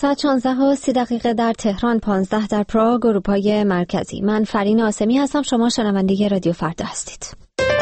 ساعت 16:30 در تهران، 15 در پراگ، اروپای مرکزی. من فرین آسمی هستم. شما شنونده رادیو فردا هستید.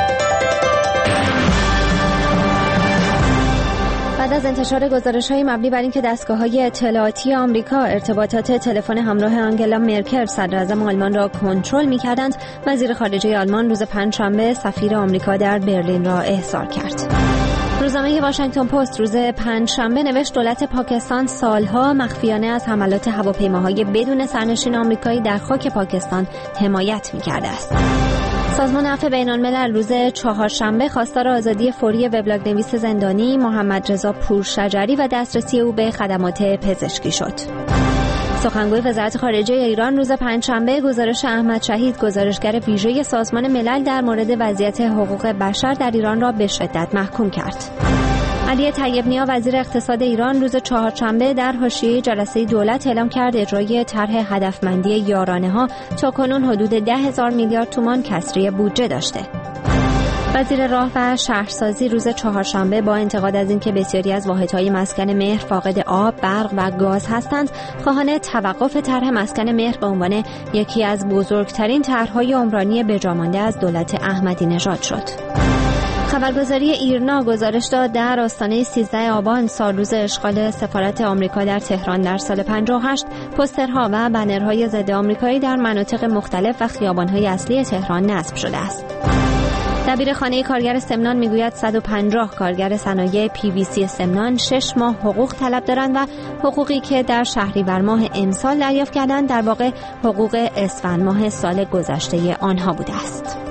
بعد از انتشار گزارش‌های مبنی بر اینکه دستگاه‌های اطلاعاتی آمریکا ارتباطات تلفن همراه آنگلا مرکل صدراعظم آلمان را کنترل می‌کردند، وزیر خارجه آلمان روز پنجشنبه سفیر آمریکا در برلین را احضار کرد. روزنامه واشنگتن پست روز پنجشنبه نوشت دولت پاکستان سالها مخفیانه از حملات هواپیماهای بدون سرنشین آمریکایی در خاک پاکستان حمایت می‌کرده است. سازمان عفو بین‌الملل روز چهارشنبه خواستار آزادی فوری وبلاگ‌نویس زندانی محمد رضا پورشجری و دسترسی او به خدمات پزشکی شد. سخنگوی وزارت خارجه ایران روز پنجشنبه گزارش احمد شهید، گزارشگر ویژه سازمان ملل در مورد وضعیت حقوق بشر در ایران را به شدت محکوم کرد. علی طیب نیا وزیر اقتصاد ایران روز چهارشنبه در حاشیه جلسه دولت اعلام کرد اجرای طرح هدفمندی یارانه‌ها تاکنون حدود 10,000 میلیارد تومان کسری بودجه داشته. وزیر راه و شهرسازی روز چهارشنبه با انتقاد از اینکه بسیاری از واحدهای مسکن مهر فاقد آب، برق و گاز هستند، خواهان توقف طرح مسکن مهر به عنوان یکی از بزرگترین طرح‌های عمرانی بجامانده از دولت احمدی نژاد شد. خبرگزاری ایرنا گزارش داد در آستانه 13 آبان سالروز اشغال سفارت آمریکا در تهران در سال 58 پوسترها و بنرهای ضد آمریکایی در مناطق مختلف و خیابان‌های اصلی تهران نصب شده است. دبیرخانه کارگر سمنان میگوید 150 کارگر صنایع PVC سمنان 6 ماه حقوق طلب دارند و حقوقی که در شهریور ماه امسال دریافت کردند در واقع حقوق اسفند ماه سال گذشته آنها بوده است.